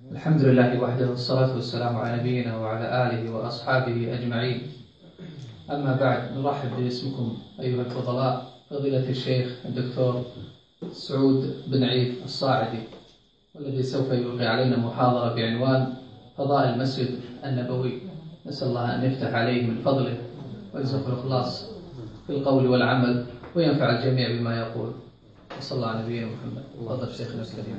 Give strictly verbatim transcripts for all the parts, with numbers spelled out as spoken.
الحمد لله وحده، والصلاة والسلام على نبينا وعلى آله وأصحابه أجمعين. أما بعد، نرحب باسمكم أيها الفضلاء فضيلة الشيخ الدكتور سعود بن عيد الصاعدي، والذي سوف يلقي علينا محاضرة بعنوان فضائل المسجد النبوي. نسأل الله أن يفتح عليه من فضله ويرزقه الإخلاص في القول والعمل، وينفع الجميع بما يقول. وصلى الله على نبينا محمد. تفضل شيخنا الكريم.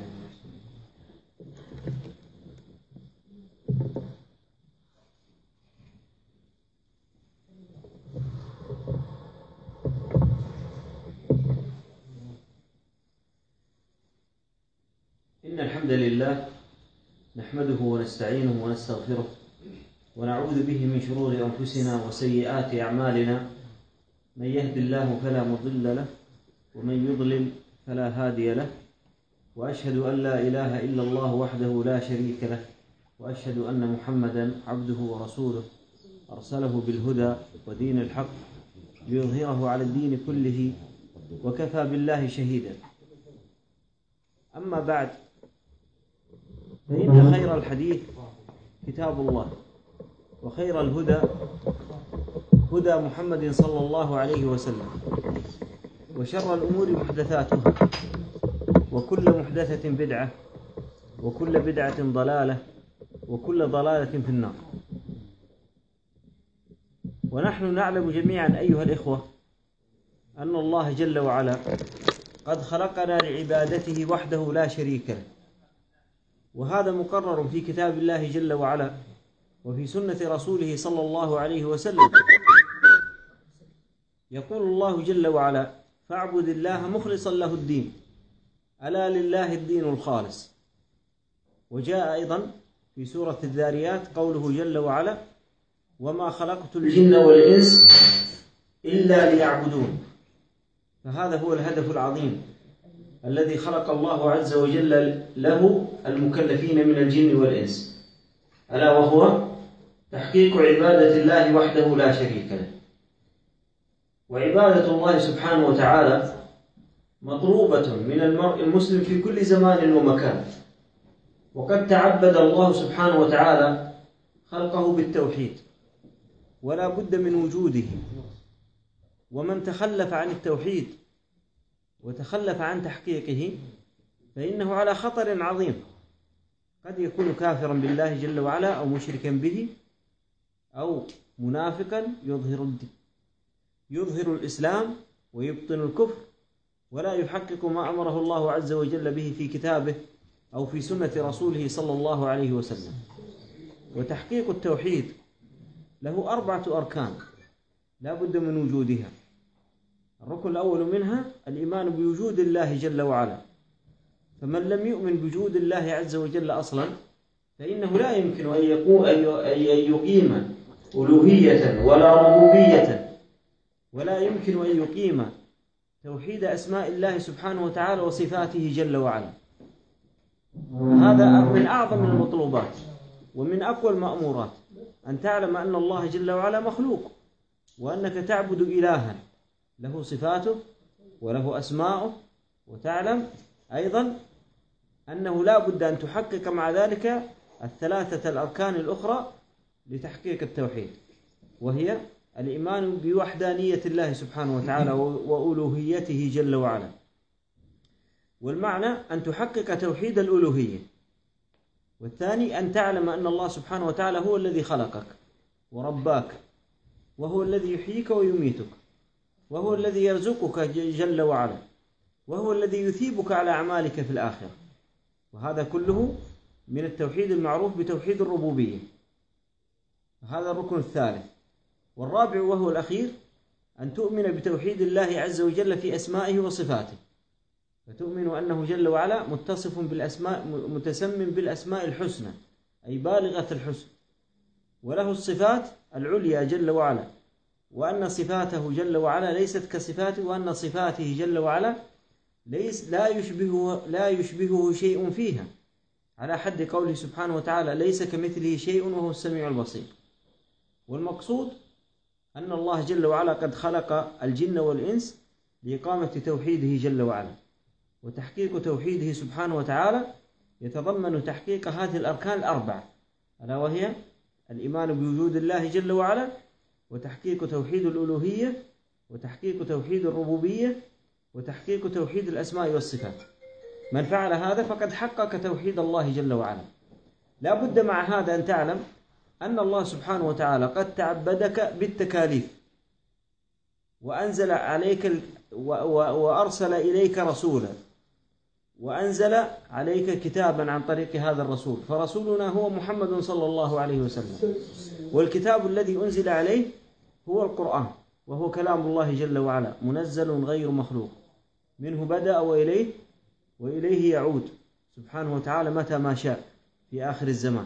إن الحمد لله نحمده ونستعينه ونستغفره ونعوذ به من شرور أنفسنا وسيئات أعمالنا. من يهد الله فلا مضل له ومن يضلل فلا هادي له، وأشهد أن لا إله إلا الله وحده لا شريك له، وأشهد أن محمدا عبده ورسوله أرسله بالهدى ودين الحق ليظهره على الدين كله، وكفى بالله شهيدا. أما بعد، فإن خير الحديث كتاب الله، وخير الهدى هدى محمد صلى الله عليه وسلم، وشر الأمور محدثاتها، وكل محدثة بدعة، وكل بدعة ضلالة، وكل ضلالة في النار. ونحن نعلم جميعا أيها الإخوة أن الله جل وعلا قد خلقنا لعبادته وحده لا شريك له، وهذا مقرر في كتاب الله جل وعلا وفي سنة رسوله صلى الله عليه وسلم. يقول الله جل وعلا: فاعبد الله مخلصا له الدين، ألا لله الدين الخالص. وجاء أيضا في سورة الذاريات قوله جل وعلا: وما خلقت الجن والإنس إلا ليعبدون. فهذا هو الهدف العظيم الذي خلق الله عز وجل له المكلفين من الجن والإنس، ألا وهو تحقيق عبادة الله وحده لا شريك له. وعبادة الله سبحانه وتعالى مطلوبة من المرء المسلم في كل زمان ومكان، وقد تعبد الله سبحانه وتعالى خلقه بالتوحيد، ولا بد من وجوده. ومن تخلف عن التوحيد وتخلف عن تحقيقه فإنه على خطر عظيم، قد يكون كافرا بالله جل وعلا، أو مشركا به، أو منافقا يظهر يظهر الإسلام ويبطن الكفر، ولا يحقق ما أمره الله عز وجل به في كتابه أو في سنة رسوله صلى الله عليه وسلم. وتحقيق التوحيد له أربعة أركان لا بد من وجودها. الركن الأول منها الإيمان بوجود الله جل وعلا، فمن لم يؤمن بوجود الله عز وجل أصلا فإنه لا يمكن أن يقيم ألوهية ولا ربوبية، ولا يمكن أن يقيم توحيد أسماء الله سبحانه وتعالى وصفاته جل وعلا. هذا من أعظم المطلوبات ومن أقوى المأمورات، أن تعلم أن الله جل وعلا مخلوق، وأنك تعبد إلها له صفاته وله أسماؤه، وتعلم أيضا أنه لا بد أن تحقق مع ذلك الثلاثة الأركان الأخرى لتحقيق التوحيد، وهي الإيمان بوحدانية الله سبحانه وتعالى وألوهيته جل وعلا. والمعنى أن تحقق توحيد الألوهية. والثاني أن تعلم أن الله سبحانه وتعالى هو الذي خلقك ورباك، وهو الذي يحييك ويميتك، وهو الذي يرزقك جل وعلا، وهو الذي يثيبك على أعمالك في الآخرة. وهذا كله من التوحيد المعروف بتوحيد الربوبية. هذا الركن الثالث. والرابع وهو الأخير أن تؤمن بتوحيد الله عز وجل في أسمائه وصفاته، فتؤمن أنه جل وعلا متصف بالأسماء، متسم بالأسماء الحسنى، أي بالغة الحسن، وله الصفات العليا جل وعلا، وأن صفاته جل وعلا ليست كصفاته، وأن صفاته جل وعلا ليس لا يشبهه لا يشبهه شيء فيها، على حد قوله سبحانه وتعالى: ليس كمثله شيء وهو السميع البصير. والمقصود أن الله جل وعلا قد خلق الجن والإنس لإقامة توحيده جل وعلا وتحقيق توحيده سبحانه وتعالى يتضمن تحقيق هذه الأركان الأربعة، ألا وهي الإيمان بوجود الله جل وعلا، وتحقيق توحيد الألوهية، وتحقيق توحيد الربوبية، وتحقيق توحيد الأسماء والصفات. من فعل هذا فقد حقق توحيد الله جل وعلا. لا بد مع هذا أن تعلم أن الله سبحانه وتعالى قد تعبدك بالتكاليف، وأنزل عليك وأرسل إليك رسولا، وأنزل عليك كتابا عن طريق هذا الرسول، فرسولنا هو محمد صلى الله عليه وسلم، والكتاب الذي أنزل عليه هو القرآن، وهو كلام الله جل وعلا منزل غير مخلوق، منه بدأ وإليه وإليه يعود سبحانه وتعالى متى ما شاء في آخر الزمان.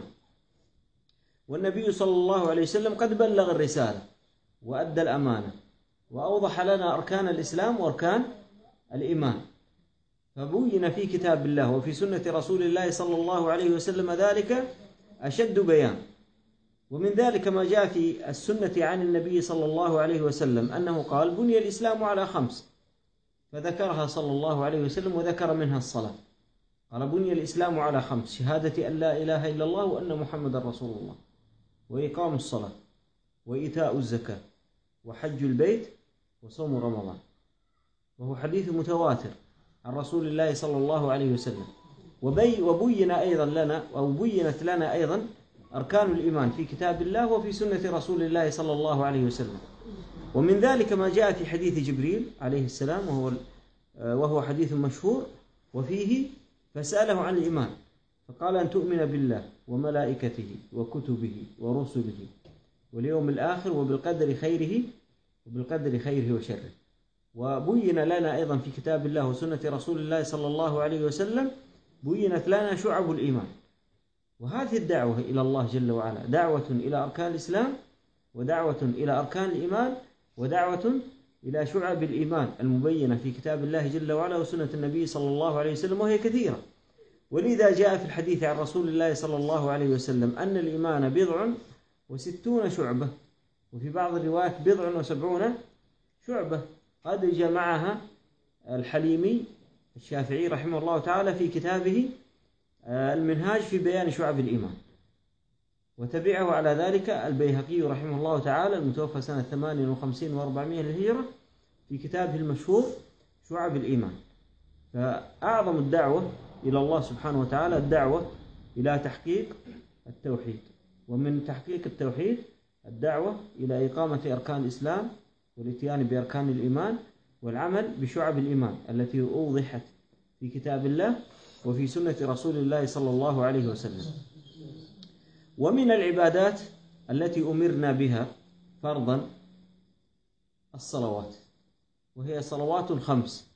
والنبي صلى الله عليه وسلم قد بلغ الرسالة وأدى الأمانة، وأوضح لنا أركان الإسلام وأركان الإيمان، فبين في كتاب الله وفي سنة رسول الله صلى الله عليه وسلم ذلك أشد بيان. ومن ذلك ما جاء في السنة عن النبي صلى الله عليه وسلم أنه قال: بني الإسلام على خمس، فذكرها صلى الله عليه وسلم وذكر منها الصلاة. قال: بني الإسلام على خمس: شهادة أن لا إله إلا الله وأن محمد رسول الله، وإقام الصلاة، وإيتاء الزكاة، وحج البيت، وصوم رمضان. وهو حديث متواتر عن رسول الله صلى الله عليه وسلم. وبي وبين أيضا لنا أو بينت لنا أيضا أركان الإيمان في كتاب الله وفي سنة رسول الله صلى الله عليه وسلم. ومن ذلك ما جاء في حديث جبريل عليه السلام، وهو وهو حديث مشهور، وفيه فسأله عن الإيمان فقال: أن تؤمن بالله وملائكته وكتبه ورسله واليوم الآخر وبالقدر خيره وبالقدر خيره وشره. وبين لنا أيضا في كتاب الله وسنة رسول الله صلى الله عليه وسلم بينت لنا شعب الإيمان. وهذه الدعوة إلى الله جل وعلا دعوة إلى أركان الإسلام، ودعوة إلى أركان الإيمان، ودعوة إلى شعب الإيمان المبينة في كتاب الله جل وعلا وسنة النبي صلى الله عليه وسلم، وهي كثيرة. ولذا جاء في الحديث عن رسول الله صلى الله عليه وسلم أن الإيمان بضع وستون شعبة، وفي بعض الروايات بضع وسبعون شعبة، قد جمعها الحليمي الشافعي رحمه الله تعالى في كتابه المنهاج في بيان شعب الإيمان. وتبعه على ذلك البيهقي رحمه الله تعالى المتوفى سنة ثمان وخمسين وأربعمائة للهجرة في كتابه المشهور شعب الإيمان. فأعظم الدعوة إلى الله سبحانه وتعالى الدعوة إلى تحقيق التوحيد، ومن تحقيق التوحيد الدعوة إلى إقامة أركان الإسلام والاتيان بأركان الإيمان والعمل بشعب الإيمان التي أوضحت في كتاب الله وفي سنة رسول الله صلى الله عليه وسلم. ومن العبادات التي أمرنا بها فرضا الصلوات، وهي صلوات خمس،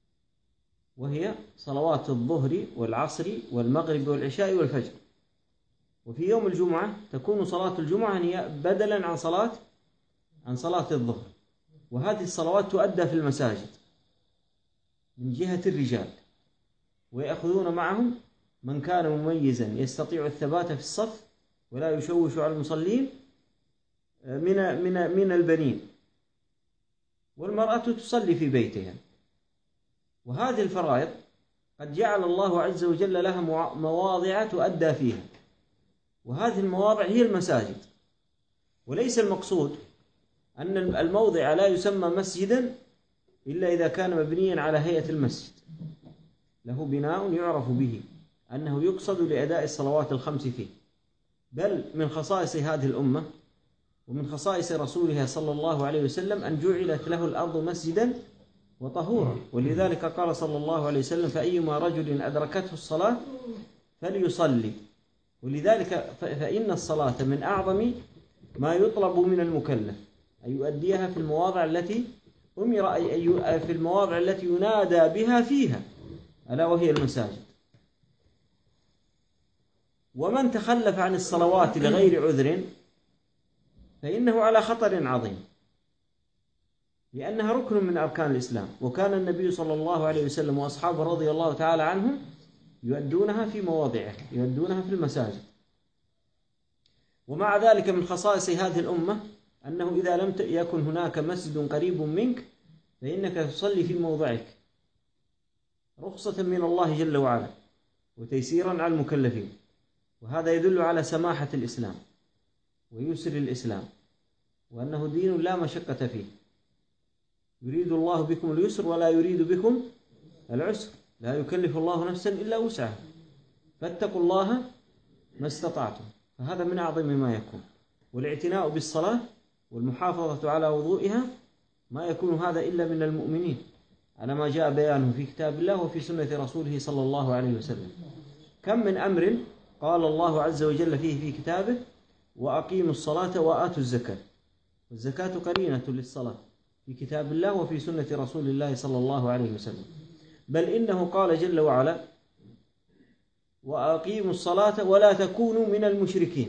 وهي صلوات الظهر والعصر والمغرب والعشاء والفجر. وفي يوم الجمعة تكون صلاة الجمعة هي بدلا عن صلاة عن صلاة الظهر. وهذه الصلوات تؤدى في المساجد من جهة الرجال، ويأخذون معهم من كان مميزا يستطيع الثبات في الصف ولا يشوش على المصلين من من من البنين، والمرأة تصلي في بيتها. وهذه الفرائض قد جعل الله عز وجل لها مواضع تؤدى فيها، وهذه المواضع هي المساجد. وليس المقصود أن الموضع لا يسمى مسجدا إلا إذا كان مبنيا على هيئة المسجد، له بناء يعرف به أنه يقصد لأداء الصلوات الخمس فيه. بل من خصائص هذه الأمة ومن خصائص رسولها صلى الله عليه وسلم أن جعلت له الأرض مسجدا وطهورا. ولذلك قال صلى الله عليه وسلم: فأيما رجل أدركته الصلاة فليصلي. ولذلك فإن الصلاة من أعظم ما يطلب من المكلف أن يؤديها في المواضع التي أمر أي في المواضع التي ينادى بها فيها، ألا وهي المساجد. ومن تخلف عن الصلوات لغير عذر فإنه على خطر عظيم، لأنها ركن من أركان الإسلام. وكان النبي صلى الله عليه وسلم وأصحابه رضي الله تعالى عنهم يؤدونها في مواضعها، يؤدونها في المساجد. ومع ذلك من خصائص هذه الأمة أنه إذا لم يكن هناك مسجد قريب منك فإنك تصلي في موضعك رخصة من الله جل وعلا. وتيسيرا على المكلفين، وهذا يدل على سماحة الإسلام ويسر الإسلام، وأنه دين لا مشقة فيه. يريد الله بكم اليسر ولا يريد بكم العسر، لا يكلف الله نفسا إلا وسعها، فاتقوا الله ما استطعتم. فهذا من أعظم ما يكون. والاعتناء بالصلاة والمحافظة على وضوئها ما يكون هذا إلا من المؤمنين، على ما جاء بيانه في كتاب الله وفي سنة رسوله صلى الله عليه وسلم. كم من أمر قال الله عز وجل فيه في كتابه: وأقيموا الصلاة وآتوا الزكاة. والزكاة قرينة للصلاة في كتاب الله وفي سنة رسول الله صلى الله عليه وسلم. بل إنه قال جل وعلا: وأقيموا الصلاة ولا تكونوا من المشركين.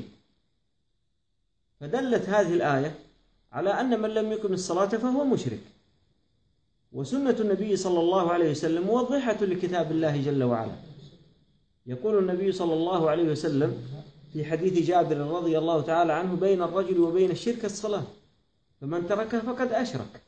فدلت هذه الآية على أن من لم يقم الصلاة فهو مشرك. وسنة النبي صلى الله عليه وسلم موضحة لكتاب الله جل وعلا. يقول النبي صلى الله عليه وسلم في حديث جابر رضي الله تعالى عنه: بين الرجل وبين الشرك الصلاة، فمن تركها فقد أشرك.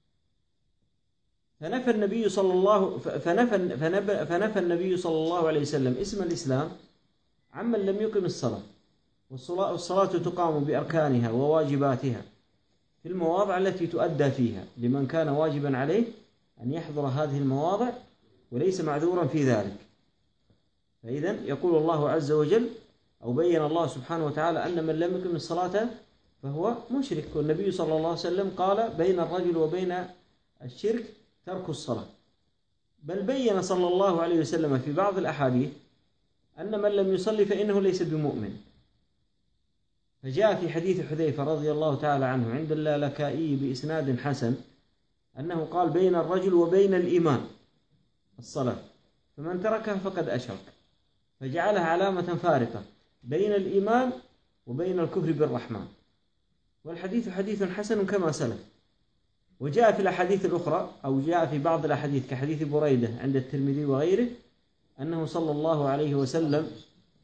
فنفى النبي صلى الله فنفى فنفى, فنفى النبي صلى الله عليه وسلم اسم الإسلام عمن لم يقم الصلاة. والصلاة, والصلاة تقام بأركانها وواجباتها في المواضع التي تؤدى فيها لمن كان واجبا عليه أن يحضر هذه المواضع وليس معذورا في ذلك. فإذن يقول الله عز وجل أو بين الله سبحانه وتعالى أن من لم يقم الصلاة فهو مشرك. والنبي صلى الله عليه وسلم قال: بين الرجل وبين الشرك ترك الصلاة. بل بين صلى الله عليه وسلم في بعض الأحاديث أن من لم يصلي فإنه ليس بمؤمن. فجاء في حديث حذيفة رضي الله تعالى عنه عند اللالكائي بإسناد حسن أنه قال: بين الرجل وبين الإيمان الصلاة، فمن تركها فقد أشرك. فجعلها علامة فارقة بين الإيمان وبين الكفر بالرحمن. والحديث حديث حسن كما سلف. وجاء في الأحاديث الأخرى أو جاء في بعض الأحاديث كحديث بريدة عند الترمذي وغيره أنه صلى الله عليه وسلم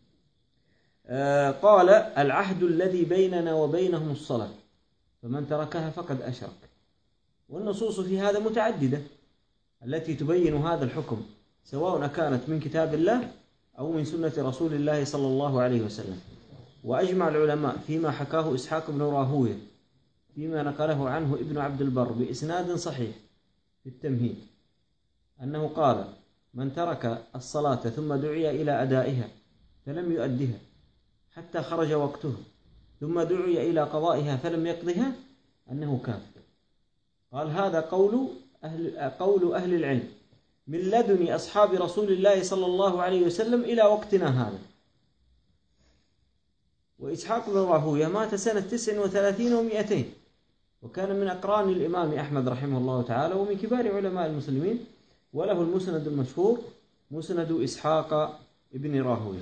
قال: العهد الذي بيننا وبينهم الصلاة، فمن تركها فقد أشرك. والنصوص في هذا متعددة التي تبين هذا الحكم، سواء كانت من كتاب الله أو من سنة رسول الله صلى الله عليه وسلم. وأجمع العلماء فيما حكاه إسحاق بن راهويه فيما نقله عنه ابن عبد البر بإسناد صحيح في التمهيد أنه قال: من ترك الصلاة ثم دعي إلى أدائها فلم يؤدها حتى خرج وقته ثم دعي إلى قضائها فلم يقضها أنه كافر. قال: هذا قول أهل, قول أهل العلم من لدن أصحاب رسول الله صلى الله عليه وسلم إلى وقتنا هذا. وإسحاق بن راهويه مات سنة تسع وثلاثين ومئتين، وكان من أقران الإمام أحمد رحمه الله تعالى ومن كبار علماء المسلمين، وله المسند المشهور مسند إسحاق بن راهويه.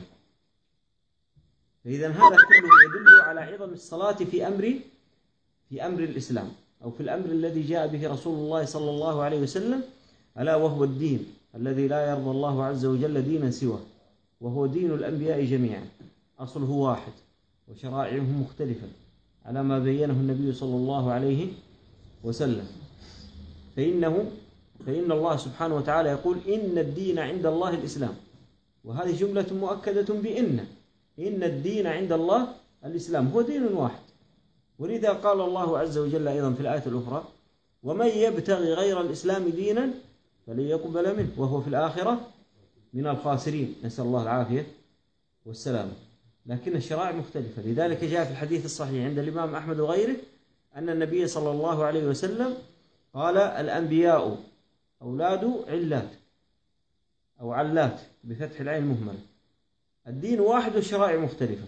فإذا هذا كله يدل على عظم الصلاة في أمر في أمر الإسلام أو في الأمر الذي جاء به رسول الله صلى الله عليه وسلم، ألا وهو الدين الذي لا يرضى الله عز وجل دينا سواه، وهو دين الأنبياء جميعا، أصله واحد وشرائعه مختلفة على ما بينه النبي صلى الله عليه وسلم. فإنه فإن الله سبحانه وتعالى يقول: إن الدين عند الله الإسلام. وهذه جملة مؤكدة بإن إن الدين عند الله الإسلام، هو دين واحد. ولذا قال الله عز وجل أيضا في الآية الأخرى: ومن يبتغي غير الإسلام دينا فلن يقبل منه وهو في الآخرة من الخاسرين. نسأل الله العافية والسلام. لكن الشرائع مختلفة. لذلك جاء في الحديث الصحيح عند الإمام أحمد وغيره أن النبي صلى الله عليه وسلم قال: الأنبياء أولاد علات أو علات بفتح العين المهملة. الدين واحد والشرائع مختلفة.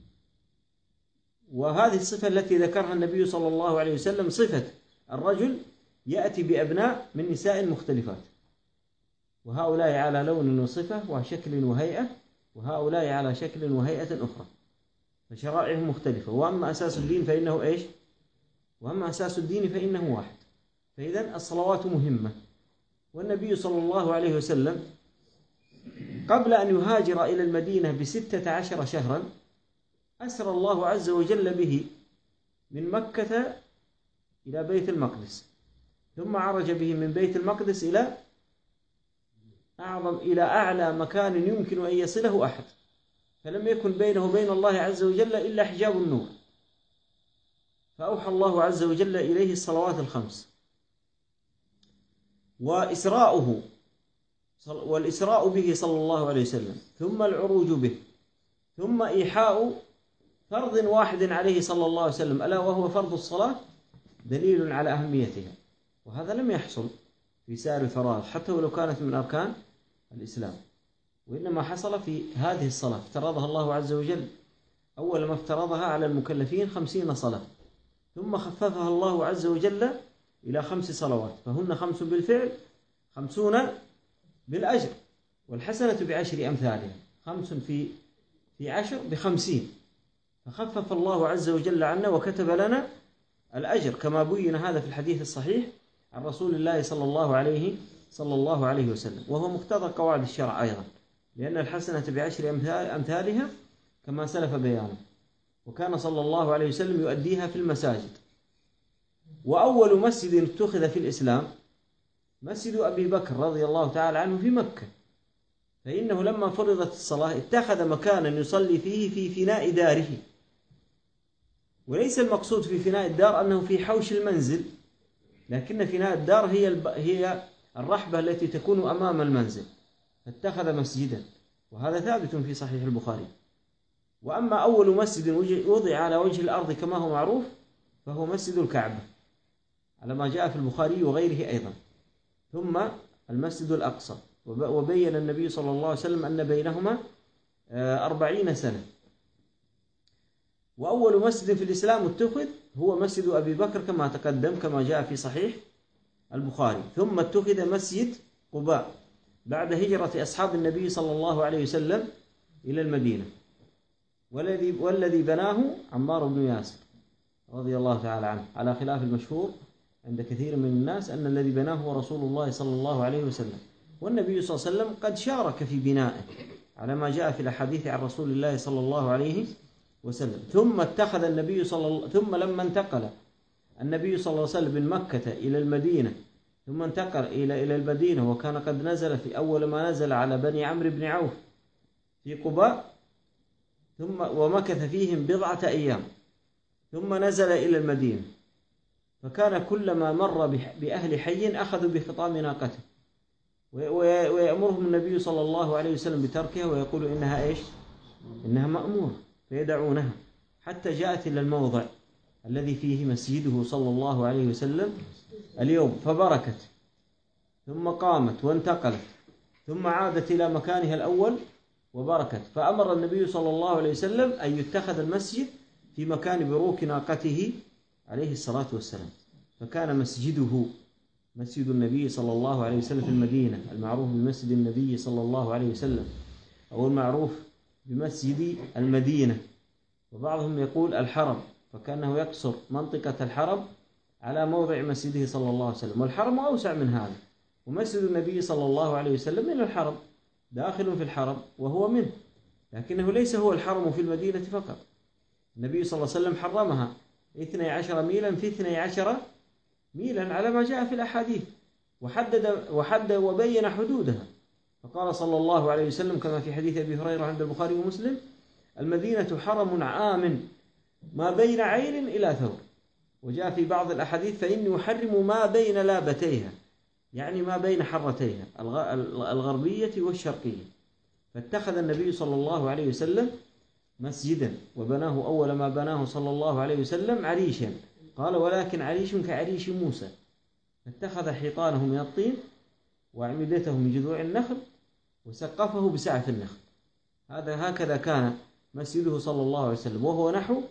وهذه الصفة التي ذكرها النبي صلى الله عليه وسلم صفة الرجل يأتي بأبناء من نساء مختلفات، وهؤلاء على لون وصفة وشكل وهيئة، وهؤلاء على شكل وهيئة أخرى، فشرائعهم مختلفة. وأما أساس الدين فإنه إيش؟ وأما أساس الدين فإنه واحد. فإذن الصلوات مهمة. والنبي صلى الله عليه وسلم قبل أن يهاجر إلى المدينة بستة عشر شهرا أسرى الله عز وجل به من مكة إلى بيت المقدس، ثم عرج به من بيت المقدس إلى أعظم إلى أعلى مكان يمكن أن يصله أحد، فلم يكن بينه وبين الله عز وجل إلا حجاب النور، فأوحى الله عز وجل إليه الصلوات الخمس، وإسراؤه والإسراء به صلى الله عليه وسلم، ثم العروج به، ثم إيحاء فرض واحد عليه صلى الله عليه وسلم ألا وهو فرض الصلاة، دليل على أهميتها، وهذا لم يحصل في سائر الفرائض حتى ولو كانت من أركان الإسلام، وإنما حصل في هذه الصلاة افترضها الله عز وجل أول ما افترضها على المكلفين خمسين صلاة، ثم خففها الله عز وجل إلى خمس صلوات، فهن خمس بالفعل خمسون بالأجر، والحسنة بعشر أمثالها، خمس في في عشر بخمسين، فخفف الله عز وجل عنا وكتب لنا الأجر كما بين هذا في الحديث الصحيح عن رسول الله صلى الله عليه صلى الله عليه وسلم، وهو مقتضى قواعد الشرع أيضا، لأن الحسنة بعشر أمثالها كما سلف بيانه، وكان صلى الله عليه وسلم يؤديها في المساجد. وأول مسجد اتخذ في الإسلام مسجد أبي بكر رضي الله تعالى عنه في مكة، فإنه لما فرضت الصلاة اتخذ مكانا يصلي فيه في فناء داره، وليس المقصود في فناء الدار أنه في حوش المنزل، لكن فناء الدار هي هي الرحبة التي تكون أمام المنزل، فاتخذ مسجدا، وهذا ثابت في صحيح البخاري. وأما أول مسجد وضع على وجه الأرض كما هو معروف فهو مسجد الكعبة على ما جاء في البخاري وغيره أيضا، ثم المسجد الأقصى، وبين النبي صلى الله عليه وسلم أن بينهما أربعين سنة. وأول مسجد في الإسلام اتخذ هو مسجد أبي بكر كما تقدم كما جاء في صحيح البخاري، ثم اتخذ مسجد قباء بعد هجرة أصحاب النبي صلى الله عليه وسلم إلى المدينة، والذي والذي بناه عمار بن ياسر رضي الله تعالى عنه، على خلاف المشهور عند كثير من الناس أن الذي بناه هو رسول الله صلى الله عليه وسلم، والنبي صلى الله عليه وسلم قد شارك في بنائه على ما جاء في الأحاديث عن رسول الله صلى الله عليه وسلم. ثم اتخذ النبي صلى الله ثم لما انتقل النبي صلى الله عليه وسلم من مكة إلى المدينة، ثم انتقل إلى إلى المدينة، وكان قد نزل في أول ما نزل على بني عمرو بن عوف في قباء، ثم ومكث فيهم بضعة أيام، ثم نزل إلى المدينة، فكان كلما مر بأهل حي أخذوا بخطام ناقته، ويأمرهم النبي صلى الله عليه وسلم بتركها، ويقول إنها إيش؟ إنها مأمورة، فيدعونها حتى جاءت إلى الموضع الذي فيه مسجده صلى الله عليه وسلم اليوم، فبركت، ثم قامت وانتقلت، ثم عادت إلى مكانها الأول وبركت، فأمر النبي صلى الله عليه وسلم أن يتخذ المسجد في مكان بروك ناقته عليه الصلاة والسلام، فكان مسجده مسجد النبي صلى الله عليه وسلم في المدينة، المعروف بمسجد النبي صلى الله عليه وسلم، أو المعروف بمسجد المدينة، وبعضهم يقول الحرم، فكأنه يقصر منطقة الحرم على موضع مسجده صلى الله عليه وسلم، والحرم أوسع من هذا، ومسجد النبي صلى الله عليه وسلم من الحرم داخل في الحرم وهو منه، لكنه ليس هو الحرم في المدينة فقط، النبي صلى الله عليه وسلم حرمها اثني عشر ميلا في اثني عشر ميلا على ما جاء في الأحاديث، وحدد وحدد وبين حدودها، فقال صلى الله عليه وسلم كما في حديث أبي هريرة عند البخاري ومسلم: المدينة حرم عام ما بين عين إلى ثور، وجاء في بعض الأحاديث: فإني أحرم ما بين لابتيها، يعني ما بين حرتيها الغربية والشرقية. فاتخذ النبي صلى الله عليه وسلم مسجدا، وبناه أول ما بناه صلى الله عليه وسلم عريشا، قال: ولكن عريش كعريش موسى، فاتخذ حيطانه من الطين وأعمدته من جذوع النخل وسقفه بسعف النخل. هذا هكذا كان مسجده صلى الله عليه وسلم، وهو نحو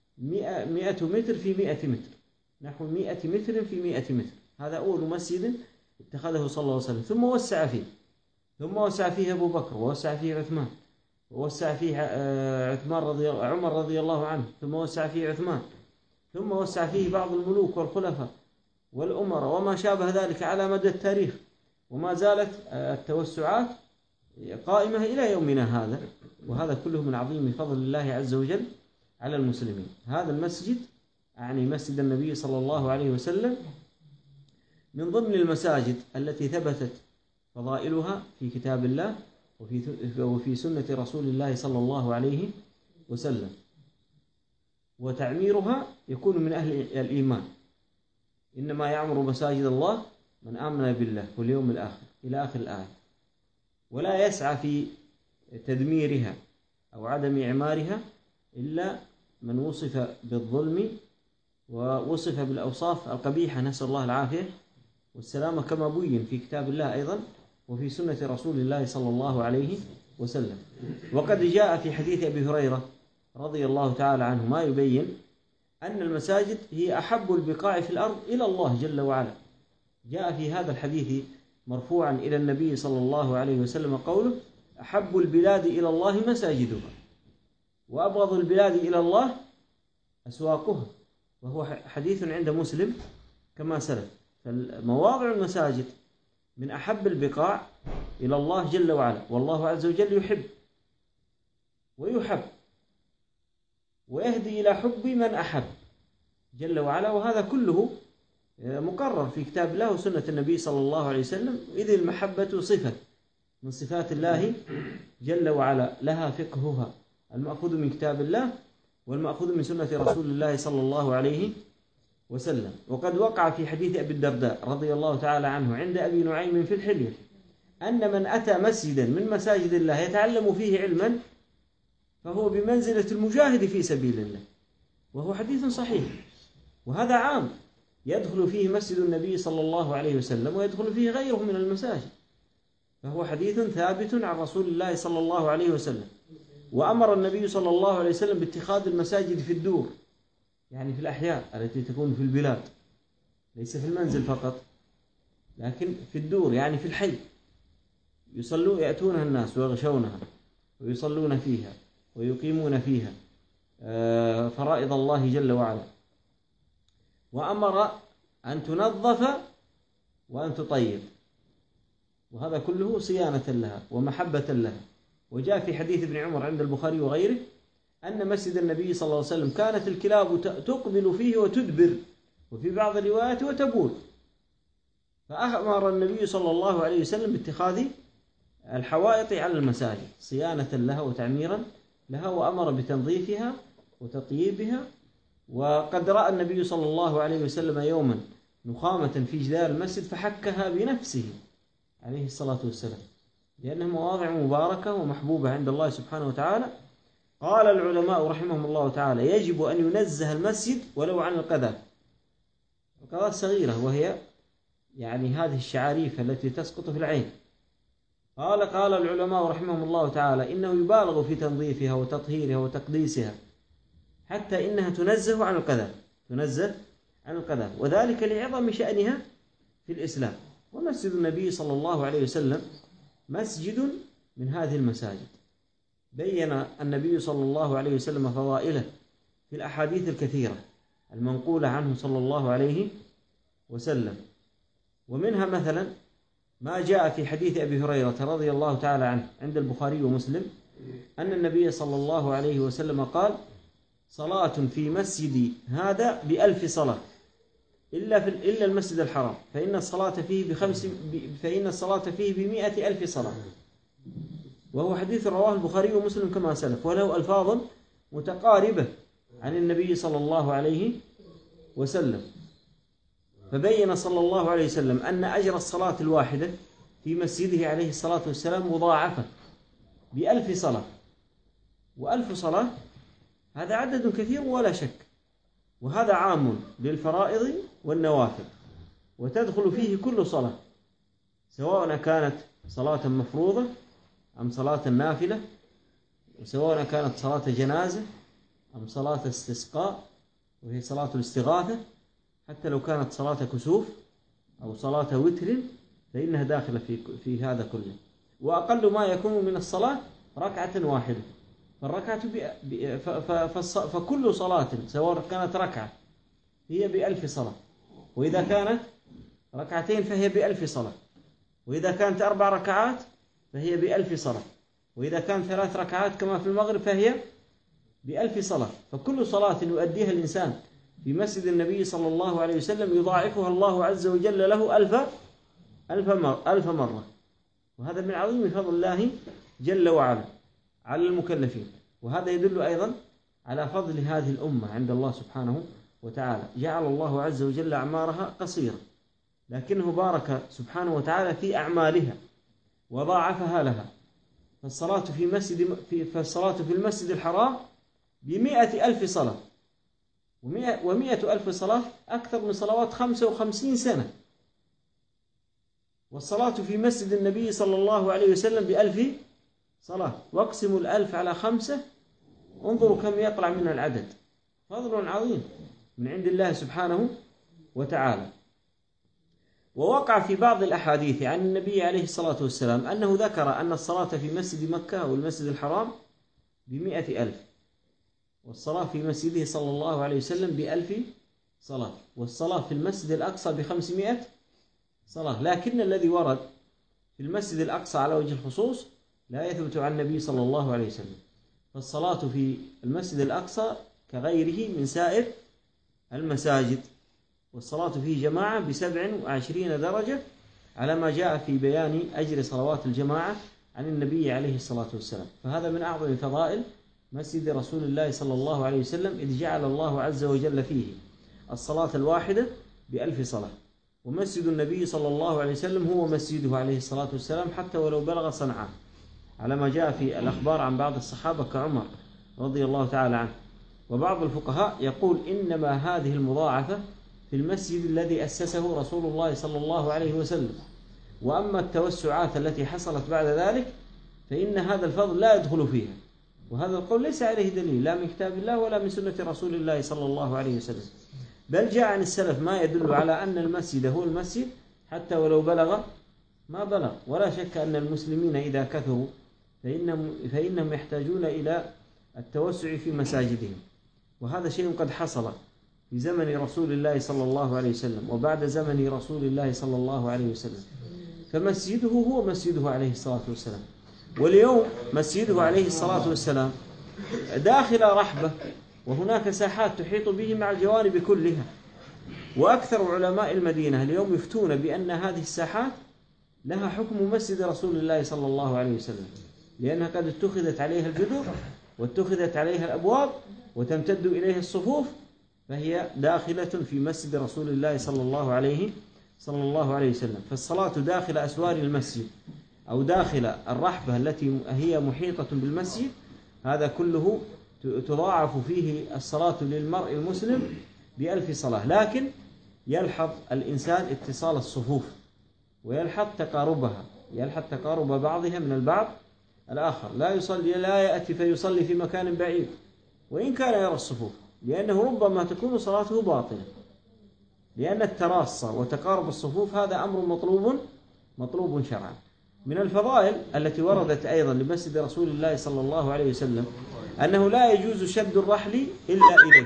مئة متر في مئة متر، نحو مئة متر في مئة متر. هذا أول مسجد اتخذه صلى الله عليه وسلم، ثم وسع فيه ثم وسع فيه أبو بكر، ووسع فيه عثمان، ووسع فيه عثمان رضي عمر رضي الله عنه، ثم وسع فيه عثمان، ثم وسع فيه بعض الملوك والخلفاء والأمراء وما شابه ذلك على مدى التاريخ، وما زالت التوسعات قائمة إلى يومنا هذا، وهذا كله من عظيم فضل الله عز وجل على المسلمين. هذا المسجد أعني مسجد النبي صلى الله عليه وسلم من ضمن المساجد التي ثبتت فضائلها في كتاب الله وفي وفي سنة رسول الله صلى الله عليه وسلم، وتعميرها يكون من أهل الإيمان. إنما يعمر مساجد الله من آمن بالله واليوم الآخر إلى آخر الآية. ولا يسعى في تدميرها أو عدم إعمارها إلا من وصف بالظلم ووصف بالأوصاف القبيحة، نسأل الله العافية والسلامة، كما بين في كتاب الله أيضا وفي سنة رسول الله صلى الله عليه وسلم. وقد جاء في حديث أبي هريرة رضي الله تعالى عنه ما يبين أن المساجد هي أحب البقاع في الأرض إلى الله جل وعلا. جاء في هذا الحديث مرفوعا إلى النبي صلى الله عليه وسلم قوله: أحب البلاد إلى الله مساجدها، وأبغض البلاد إلى الله أسواقها. وهو حديث عند مسلم كما سلف. فمواضع المساجد من أحب البقاع إلى الله جل وعلا، والله عز وجل يحب ويحب ويهدي إلى حب من أحب جل وعلا. وهذا كله مقرر في كتاب الله وسنة النبي صلى الله عليه وسلم، إذ المحبة صفة من صفات الله جل وعلا، لها فقهها المأخوذ من كتاب الله والمأخوذ من سنة رسول الله صلى الله عليه وسلم. وقد وقع في حديث أبي الدرداء رضي الله تعالى عنه عند أبي نعيم في الحلية أن من أتى مسجدا من مساجد الله يتعلم فيه علما فهو بمنزلة المجاهد في سبيل الله، وهو حديث صحيح. وهذا عام يدخل فيه مسجد النبي صلى الله عليه وسلم ويدخل فيه غيره من المساجد، فهو حديث ثابت عن رسول الله صلى الله عليه وسلم. وأمر النبي صلى الله عليه وسلم باتخاذ المساجد في الدور، يعني في الأحياء التي تكون في البلاد، ليس في المنزل فقط لكن في الدور، يعني في الحي، يصلون يأتونها الناس ويغشونها ويصلون فيها ويقيمون فيها فرائض الله جل وعلا. وأمر أن تنظف وأن تطيب، وهذا كله صيانة لها ومحبة لها. وجاء في حديث ابن عمر عند البخاري وغيره أن مسجد النبي صلى الله عليه وسلم كانت الكلاب تقبل فيه وتدبر، وفي بعض الروايات وتبول، فأمر النبي صلى الله عليه وسلم باتخاذ الحوائط على المساجد صيانة لها وتعميرا لها، وأمر بتنظيفها وتطييبها. وقد رأى النبي صلى الله عليه وسلم يوما نخامة في جدار المسجد فحكها بنفسه عليه الصلاة والسلام، لأنها مواضع مباركة ومحبوبة عند الله سبحانه وتعالى. قال العلماء رحمهم الله تعالى: يجب أن ينزه المسجد ولو عن القذى، القذى الصغيرة، وهي يعني هذه الشعاريف التي تسقط في العين. قال قال العلماء رحمهم الله تعالى: إنه يبالغ في تنظيفها وتطهيرها وتقديسها حتى إنها تنزه عن القذى، تنزه عن القذى، وذلك لعظم شأنها في الإسلام. ومسجد النبي صلى الله عليه وسلم مسجد من هذه المساجد، بين النبي صلى الله عليه وسلم فضائله في الأحاديث الكثيرة المنقولة عنه صلى الله عليه وسلم. ومنها مثلا ما جاء في حديث أبي هريرة رضي الله تعالى عنه عند البخاري ومسلم أن النبي صلى الله عليه وسلم قال: صلاة في مسجدي هذا بألف صلاة إلا في إلا المسجد الحرام فإن الصلاة فيه بخمس فإن الصلاة فيه بمئة ألف صلاة. وهو حديث رواه البخاري ومسلم كما سلف، وله ألفاظ متقاربة عن النبي صلى الله عليه وسلم. فبين صلى الله عليه وسلم أن أجر الصلاة الواحدة في مسجده عليه الصلاة والسلام مضاعفة بألف صلاة، وألف صلاة هذا عدد كثير ولا شك، وهذا عام للفرائض والنوافل، وتدخل فيه كل صلاة سواء كانت صلاة مفروضة أم صلاة نافلة، وسواء كانت صلاة جنازة أم صلاة استسقاء وهي صلاة الاستغاثة، حتى لو كانت صلاة كسوف أو صلاة وتر فإنها داخلة في في هذا كله. وأقل ما يكون من الصلاة ركعة واحدة، فالركعة ب... ف... ف... فكل صلاة سواء كانت ركعة هي بألف صلاة، وإذا كانت ركعتين فهي بألف صلاة، وإذا كانت أربع ركعات فهي بألف صلاة، وإذا كانت ثلاث ركعات كما في المغرب فهي بألف صلاة. فكل صلاة يؤديها الإنسان في مسجد النبي صلى الله عليه وسلم يضاعفها الله عز وجل له ألف ألف مرة, ألف مرة وهذا من عظيم فضل الله جل وعلا على المكلفين. وهذا يدل أيضا على فضل هذه الأمة عند الله سبحانه وتعالى. جعل الله عز وجل أعمارها قصيرة، لكنه بارك سبحانه وتعالى في أعمالها وضاعفها لها. فالصلاة في مسجد في فالصلاة في المسجد الحرام بمئة ألف صلاة، ومئة ألف صلاة أكثر من صلوات خمسة وخمسين سنة. والصلاة في مسجد النبي صلى الله عليه وسلم بألف صلاة، واقسموا الألف على خمسة انظروا كم يطلع من العدد. فضل عظيم من عند الله سبحانه وتعالى. ووقع في بعض الأحاديث عن النبي عليه الصلاة والسلام أنه ذكر أن الصلاة في مسجد مكة والمسجد الحرام بمئة ألف، والصلاة في مسجده صلى الله عليه وسلم بألف صلاة، والصلاة في المسجد الأقصى بخمسمائة صلاة. لكن الذي ورد في المسجد الأقصى على وجه الخصوص لا يثبت عن النبي صلى الله عليه وسلم. فالصلاة في المسجد الأقصى كغيره من سائر المساجد، والصلاة فيه جماعة بسبع وعشرين درجة على ما جاء في بيان أجر صلوات الجماعة عن النبي عليه الصلاة والسلام. فهذا من أعظم فضائل مسجد رسول الله صلى الله عليه وسلم، إذ جعل الله عز وجل فيه الصلاة الواحدة بألف صلاة. ومسجد النبي صلى الله عليه وسلم هو مسجده عليه الصلاة والسلام حتى ولو بلغ صنعاء، على ما جاء في الأخبار عن بعض الصحابة كعمر رضي الله تعالى عنه. وبعض الفقهاء يقول إنما هذه المضاعفة في المسجد الذي أسسه رسول الله صلى الله عليه وسلم، وأما التوسعات التي حصلت بعد ذلك فإن هذا الفضل لا يدخل فيها. وهذا القول ليس عليه دليل لا من كتاب الله ولا من سنة رسول الله صلى الله عليه وسلم، بل جاء عن السلف ما يدل على أن المسجد هو المسجد حتى ولو بلغ ما بلغ. ولا شك أن المسلمين إذا كثروا فإنهم, فإنهم يحتاجون إلى التوسع في مساجدهم، وهذا شيء قد حصل في زمن رسول الله صلى الله عليه وسلم وبعد زمن رسول الله صلى الله عليه وسلم. فمسجده هو مسجده عليه الصلاة والسلام. واليوم مسجده عليه الصلاة والسلام داخل رحبة، وهناك ساحات تحيط به مع الجوانب كلها. وأكثر علماء المدينة اليوم يفتون بأن هذه الساحات لها حكم مسجد رسول الله صلى الله عليه وسلم، لأنها قد اتخذت عليها الجدر واتخذت عليها الأبواب وتمتد إليها الصفوف، فهي داخلة في مسجد رسول الله صلى الله عليه صلى الله عليه وسلم. فالصلاة داخل أسوار المسجد أو داخل الرحبة التي هي محيطة بالمسجد، هذا كله تضاعف فيه الصلاة للمرء المسلم بألف صلاة. لكن يلحظ الإنسان اتصال الصفوف، ويلحظ تقاربها، يلحظ تقارب بعضها من البعض الآخر. لا يصلي لا يأتي فيصلي في مكان بعيد وإن كان يرى الصفوف، لأنه ربما تكون صلاته باطلة، لأن التراص وتقارب الصفوف هذا أمر مطلوب مطلوب شرعا. من الفضائل التي وردت أيضا لمسجد رسول الله صلى الله عليه وسلم أنه لا يجوز شد الرحل إلا إليه،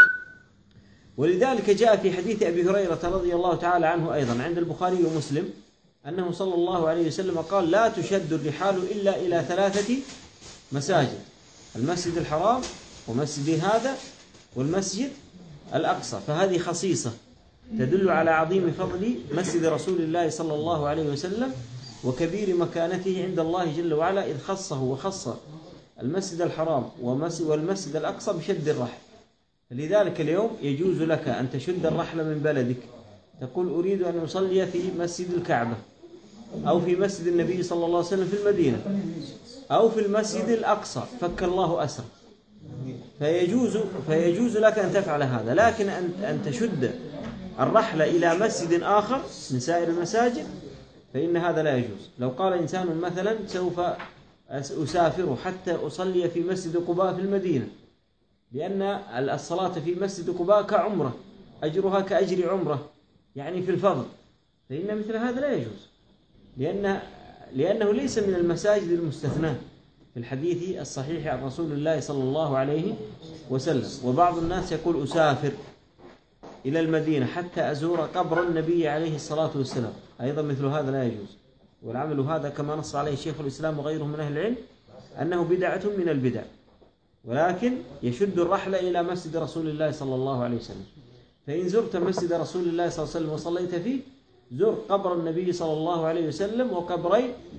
ولذلك جاء في حديث أبي هريرة رضي الله تعالى عنه أيضا عند البخاري ومسلم أنه صلى الله عليه وسلم قال: لا تشد الرحال إلا إلى ثلاثة مساجد: المسجد الحرام ومسجد هذا والمسجد الأقصى. فهذه خصيصة تدل على عظيم فضل مسجد رسول الله صلى الله عليه وسلم وكبير مكانته عند الله جل وعلا، إذ خصه وخص المسجد الحرام والمسجد الأقصى بشد الرحل. فلذلك اليوم يجوز لك أن تشد الرحل من بلدك، تقول أريد أن أصلي في مسجد الكعبة أو في مسجد النبي صلى الله عليه وسلم في المدينة أو في المسجد الأقصى، فك الله أسر، فيجوز, فيجوز لك أن تفعل هذا. لكن أن تشد الرحل إلى مسجد آخر من سائر المساجد فإن هذا لا يجوز. لو قال إنسان مثلا سوف أسافر حتى أصلي في مسجد قباء في المدينة، لأن الصلاة في مسجد قباء كعمرة، أجرها كأجر عمرة يعني في الفضل، فإن مثل هذا لا يجوز، لأن لأنه ليس من المساجد المستثناة في الحديث الصحيح عن رسول الله صلى الله عليه وسلم. وبعض الناس يقول أسافر إلى المدينة حتى أزور قبر النبي عليه الصلاة والسلام، أيضا مثل هذا لا يجوز. والعمل هذا كما نص عليه شيخ الإسلام وغيره من أهل العلم أنه بدعة من البدع. ولكن يشد الرحل إلى مسجد رسول الله صلى الله عليه وسلم. فإن زرت مسجد رسول الله صلى الله عليه وسلم وصليت فيه، زر قبر النبي صلى الله عليه وسلم وقبري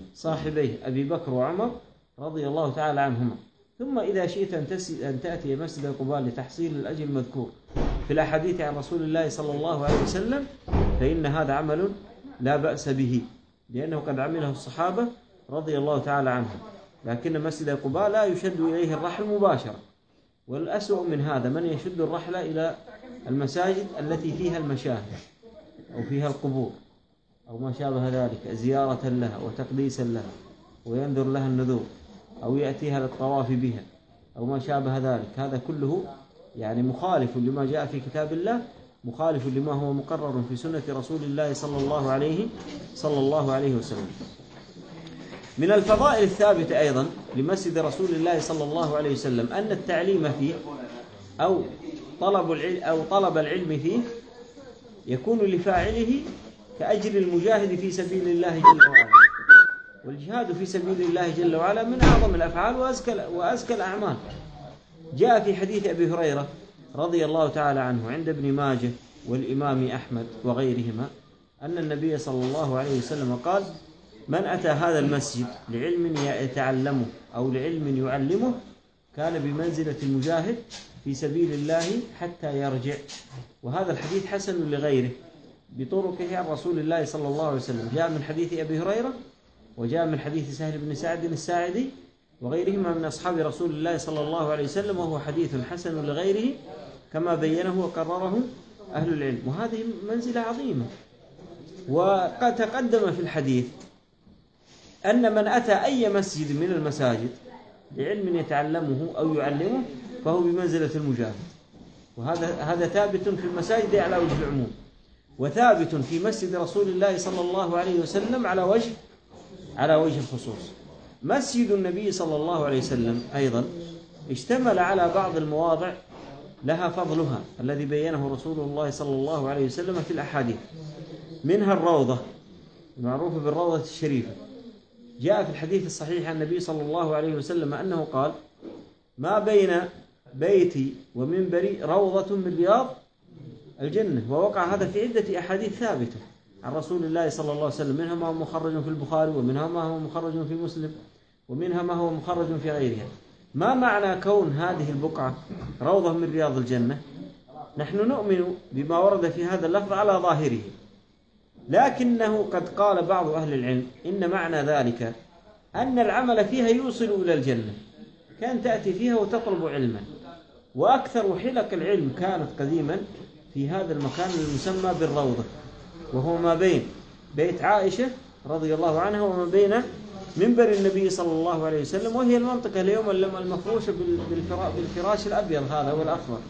صاحبيه أبي بكر وعمر رضي الله تعالى عنهما. ثم إذا شئت أن تأتي مسجد قباء لتحصيل الأجر المذكور في الأحاديث عن رسول الله صلى الله عليه وسلم فإن هذا عمل لا بأس به، لأنه قد عمله الصحابة رضي الله تعالى عنهم. لكن مسجد قباء لا يشد إليه الرحل مباشرة، والأسوأ من هذا من يشد الرحل إلى المساجد التي فيها المشاهد أو فيها القبور أو ما شابه ذلك زيارة لها وتقديسا لها وينذر لها النذور، أو يأتيها للطواف بها أو ما شابه ذلك. هذا كله يعني مخالف لما جاء في كتاب الله، مخالف لما هو مقرر في سنة رسول الله صلى الله عليه صلى الله عليه وسلم. من الفضائل الثابتة أيضا لمسجد رسول الله صلى الله عليه وسلم أن التعليم فيه أو طلب العلم أو طلب العلم فيه يكون لفاعله كأجر المجاهد في سبيل الله جل وعلا. والجهاد في سبيل الله جل وعلا من أعظم الأفعال وأزكى وأزكى الأعمال. جاء في حديث أبي هريرة رضي الله تعالى عنه عند ابن ماجه والإمام أحمد وغيرهما أن النبي صلى الله عليه وسلم قال: من أتى هذا المسجد لعلم يتعلمه أو لعلم يعلمه كان بمنزلة المجاهد في سبيل الله حتى يرجع. وهذا الحديث حسن لغيره بطرقه عن رسول الله صلى الله عليه وسلم. جاء من حديث أبي هريرة، وجاء من حديث سهل بن سعد الساعدي وغيرهما من أصحاب رسول الله صلى الله عليه وسلم، وهو حديث حسن لغيره كما بينه وقرره أهل العلم. وهذه منزلة عظيمة. وقد تقدم في الحديث أن من أتى أي مسجد من المساجد لعلم يتعلمه أو يعلمه فهو بمنزلة المجاهد. وهذا هذا ثابت في المساجد على وجه العموم، وثابت في مسجد رسول الله صلى الله عليه وسلم على وجه على وجه الخصوص. مسجد النبي صلى الله عليه وسلم أيضا اشتمل على بعض المواضع لها فضلها الذي بينه رسول الله صلى الله عليه وسلم في الأحاديث، منها الروضة المعروفة بالروضة الشريفة. جاء في الحديث الصحيح عن النبي صلى الله عليه وسلم أنه قال: ما بين بيتي ومنبري روضة من رياض الجنة. ووقع هذا في عدة أحاديث ثابتة عن رسول الله صلى الله عليه وسلم، منها ما هو مخرج في البخاري، ومنها ما هو مخرج في مسلم، ومنها ما هو مخرج في غيرها. ما معنى كون هذه البقعة روضة من رياض الجنة؟ نحن نؤمن بما ورد في هذا اللفظ على ظاهره، لكنه قد قال بعض أهل العلم إن معنى ذلك أن العمل فيها يوصل إلى الجنة، كان تأتي فيها وتطلب علما. وأكثر حلق العلم كانت قديما في هذا المكان المسمى بالروضة، وهو ما بين بيت عائشة رضي الله عنها وما بين منبر النبي صلى الله عليه وسلم، وهي المنطقة اليوم المفروشة بالفراش الأبيض هذا والأخضر.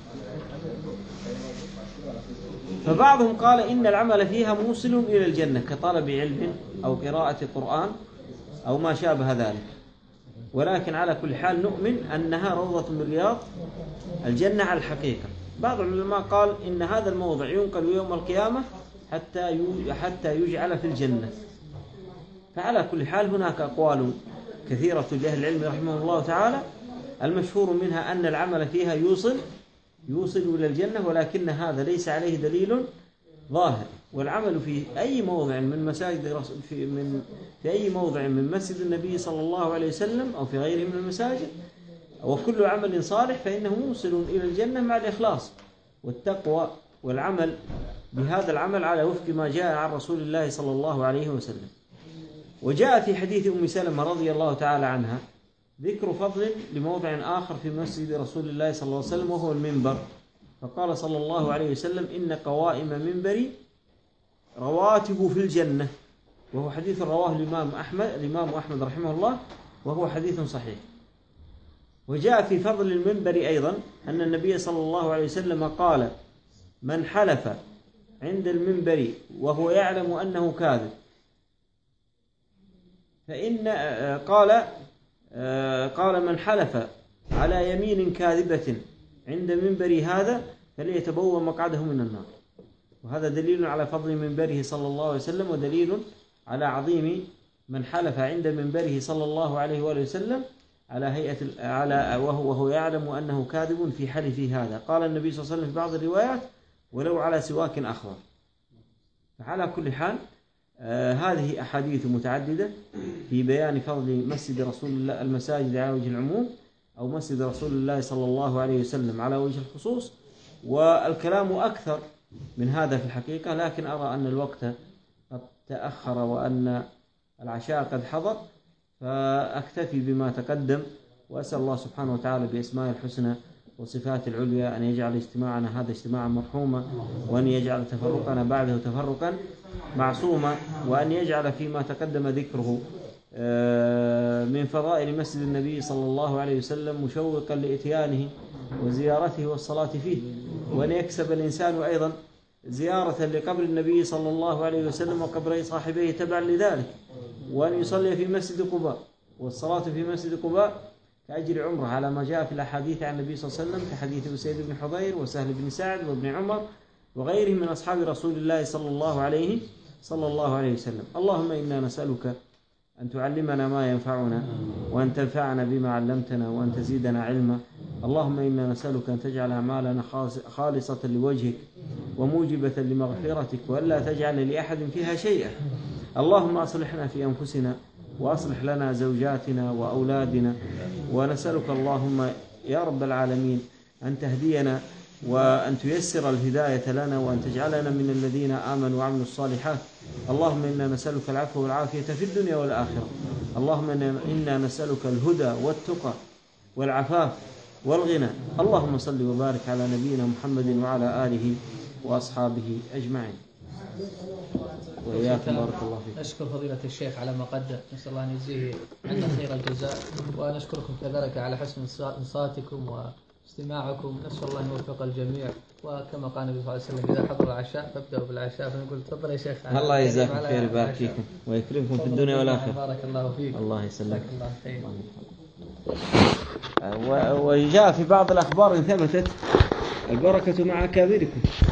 فبعضهم قال إن العمل فيها موصل إلى الجنة كطلب علم أو قراءة قرآن أو ما شابه ذلك. ولكن على كل حال نؤمن أنها روضة من رياض الجنة على الحقيقة. بعض العلماء قال إن هذا الموضع ينقل يوم القيامة حتى حتى يجعل في الجنة. فعلى كل حال هناك أقوال كثيرة لأهل العلم رحمه الله تعالى، المشهور منها أن العمل فيها يوصل يوصل إلى الجنة، ولكن هذا ليس عليه دليل ظاهر. والعمل في أي موضع من مساجد في من في أي موضع من مسجد النبي صلى الله عليه وسلم أو في غيره من المساجد، وكل عمل صالح فإنه موصل إلى الجنة مع الإخلاص والتقوى والعمل بهذا العمل على وفق ما جاء عن رسول الله صلى الله عليه وسلم. وجاء في حديث أم سلمة رضي الله تعالى عنها ذكر فضل لموضع آخر في مسجد رسول الله صلى الله عليه وسلم، وهو المنبر. فقال صلى الله عليه وسلم: إن قوائم منبري رواتب في الجنة. وهو حديث رواه الإمام أحمد الإمام أحمد رحمه الله، وهو حديث صحيح. وجاء في فضل المنبر أيضا أن النبي صلى الله عليه وسلم قال: من حلف عند المنبر وهو يعلم أنه كاذب فإن قال قال من حلف على يمين كاذبة عند منبر هذا فليتبوأ مقعده من النار. وهذا دليل على فضل منبره صلى الله عليه وسلم، ودليل على عظيم من حلف عند منبره صلى الله عليه وآله وسلم على هيئة على وهو, وهو يعلم أنه كاذب في حلفه هذا. قال النبي صلى الله عليه وسلم في بعض الروايات: ولو على سواك أخضر. فعلى كل حال آه هذه أحاديث متعددة في بيان فضل مسجد رسول الله، المساجد على وجه العموم أو مسجد رسول الله صلى الله عليه وسلم على وجه الخصوص، والكلام أكثر من هذا في الحقيقة، لكن أرى أن الوقت قد تأخر وأن العشاء قد حضر، فأكتفي بما تقدم، وأسأل الله سبحانه وتعالى بأسماء الحسنى وصفات العليا أن يجعل اجتماعنا هذا اجتماعا مرحوما، وأن يجعل تفرقنا بعده تفرقا معصوما، وأن يجعل فيما تقدم ذكره من فضائل مسجد النبي صلى الله عليه وسلم مشوقا لإتيانه وزيارته والصلاة فيه، وأن يكسب الإنسان أيضا زيارة لقبر النبي صلى الله عليه وسلم وقبر صاحبيه تبعا لذلك، وأن يصلي في مسجد قباء، والصلاة في مسجد قباء كأجر عمره على ما جاء في الأحاديث عن النبي صلى الله عليه وسلم كحديث أسيد بن حضير وسهل بن سعد وابن عمر وغيرهم من أصحاب رسول الله صلى الله عليه صلى الله عليه وسلم. اللهم إنا نسألك أن تعلمنا ما ينفعنا، وأن تنفعنا بما علمتنا، وأن تزيدنا علما. اللهم إنا نسألك أن تجعل أعمالنا خالصة لوجهك وموجبة لمغفرتك، وألا تجعل لأحد فيها شيئا. اللهم أصلحنا في أنفسنا، وأصلح لنا زوجاتنا وأولادنا، ونسألك اللهم يا رب العالمين أن تهدينا وأن تيسر الهداية لنا، وأن تجعلنا من الذين آمنوا وعملوا الصالحات. اللهم إنا نسألك العفو والعافية في الدنيا والآخرة. اللهم إنا نسألك الهدى والتقى والعفاف والغنى. اللهم صل وبارك على نبينا محمد وعلى آله وأصحابه أجمعين. وإياكم بارك الله فيك. نشكر فضيلة الشيخ على ما قدم، نسأل الله أن يجزيه عنا خير الجزاء، ونشكركم كذلك على حسن إنصاتكم واستماعكم. نسأل الله أن يوفق الجميع، وكما قال النبي صلى الله عليه وسلم إذا حضر العشاء فابدأوا بالعشاء، فنقول تفضل يا شيخ. الله يجزاكم خير ويبارك فيكم ويكرمكم في الدنيا والآخرة. بارك الله فيك. الله يسلمك. الله خير. وجاء في بعض الأخبار إن ثبتت البركة مع أكابركم.